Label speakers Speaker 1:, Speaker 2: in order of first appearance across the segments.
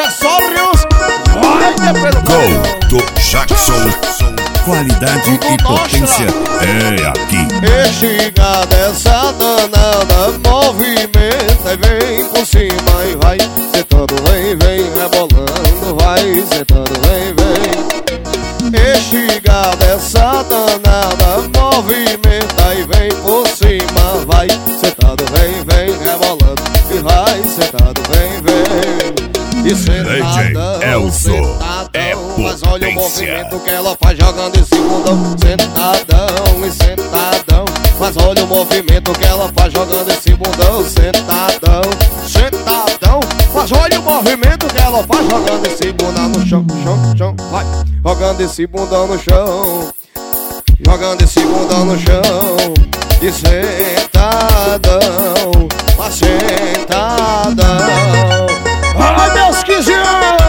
Speaker 1: acessórios. Vai, depende
Speaker 2: Gol do Jackson. Qualidade e potência é aqui.
Speaker 1: Estiga dessa danada, movimenta e vem por cima e vai sentando, vem rebolando, vai sentando, vem. Estiga dessa danada, movimenta e vem por cima, vai sentando, vem rebolando e vai sentando, vem. E sentadão, sentadão, mas olha o movimento que ela faz jogando esse bundão. Sentadão e sentadão, mas olha o movimento que ela faz jogando esse bundão. Sentadão, sentadão, mas olha o movimento que ela faz jogando esse bundão no chão, chão, vai. Jogando esse bundão no chão, jogando esse bundão no chão. E sentadão, mas sentadão. Ai, meus 15 anos!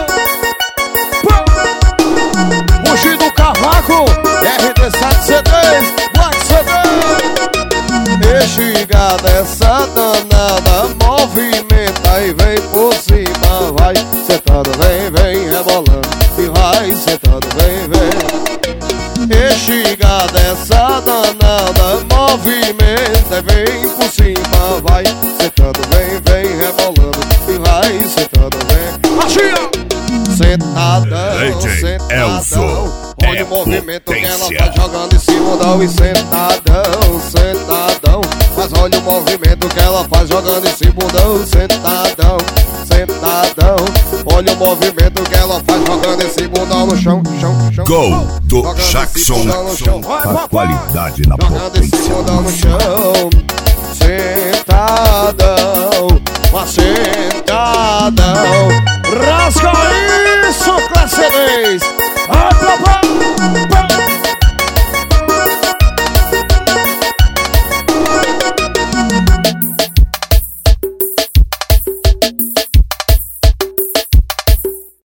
Speaker 1: Bugi do Cavaco, RD7C3, Black CD. Estiga dessa danada, movimenta e vem por cima, vai sentando, vem rebolando e vai sentando, vem. Estiga dessa danada, movimenta e vem por cima, vai sentando, vem rebolando e vai sentando, vem. Achia! Sentadão, sentadão, olha o movimento que ela tá jogando em cima do e sentadão, sentadão, mas olha o movimento que ela faz jogando em cima do sentadão, sentadão, olha o movimento que ela faz jogando esse bundão no chão, chão.
Speaker 2: Gol do Jackson. A qualidade na
Speaker 1: jogando esse bundão no chão. Sentadão, mas sentadão. Rasga isso, classe 10.